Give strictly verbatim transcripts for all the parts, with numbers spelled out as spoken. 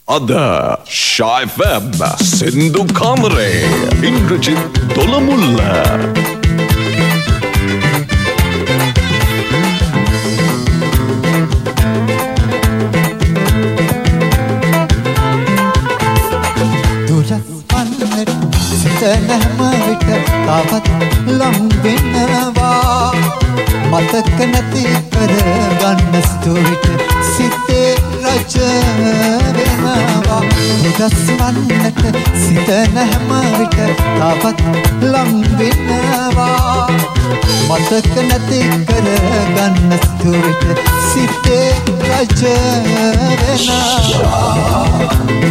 Ada Shy Fab Sindhu Kamare Indrajit Dolamulla තාවත් ලම් වෙනවා මතක නැති කර ගන්න ස්තුවිට සිතේ රජ වෙනවා උදස් වන්නට සිත නැම විට තාවත් ලම් වෙනවා මතක නැති කර ගන්න ස්තුවිට සිතේ රජ වෙනවා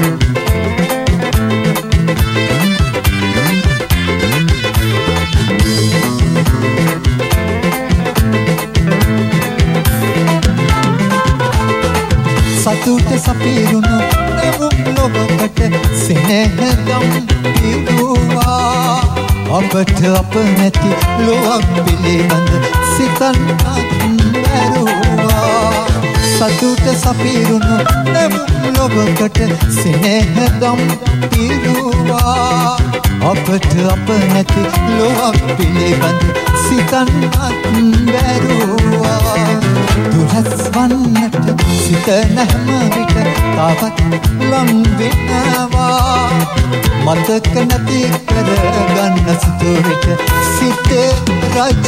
සතුට සපිරුණු නැවුම් ලොවකට සෙනෙහදම් පිරුවා අපට අප නැති ලොවක් පිළිබඳ සිතන්නත් බැරුවා සතුට සපිරුණු නැවුම් ලොවකට සෙනෙහදම් පිරුවා අපට අප නැති ලොවක් පිළිබඳ සිතන්නත් බැරුවා දුරස් වන්නට සිත නැම විට තාවත් ලම් වෙනවා මතක නැති කර ගන්න සිත විට සිතේ රජ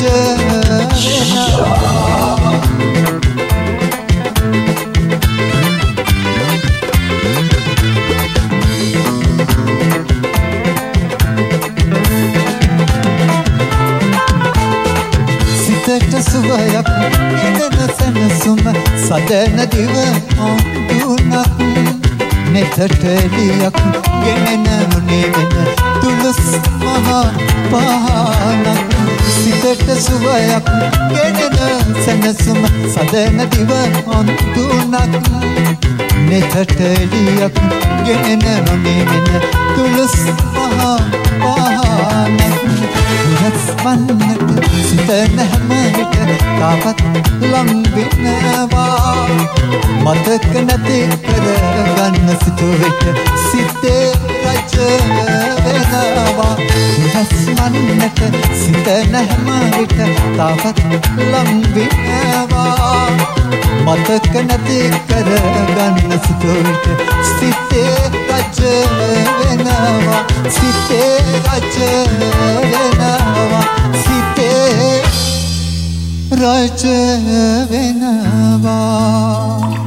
වෙනවා සිතට සුවයක් හිතන සැනසුම සදන දිව ඔන්දුනක් නෙතට එලියක් ගෙනෙන නුනෙවෙන තුලස් මහා පහනක් සිතට සුවයක් ගෙනෙන සැනසුම සදන දිව ඔන්දුනක් නෙතට එලියක් ගෙනෙන නුනෙවෙන තුලස් මහා පහනක් දුරස් වන්නට සිත නැම විට තාවත් ලම් වෙනවා මතක නැති කර ගන්න සිත විට සිතේ රජ වෙනවා දුරස් වන්නට සිත නැම විට තාවත් ලම් වෙනවා මතක නැති කර ගන්න සිත විට සිතේ රජ වෙනවා සිතේ රජ වෙනවා සිතේ රජ වෙනවා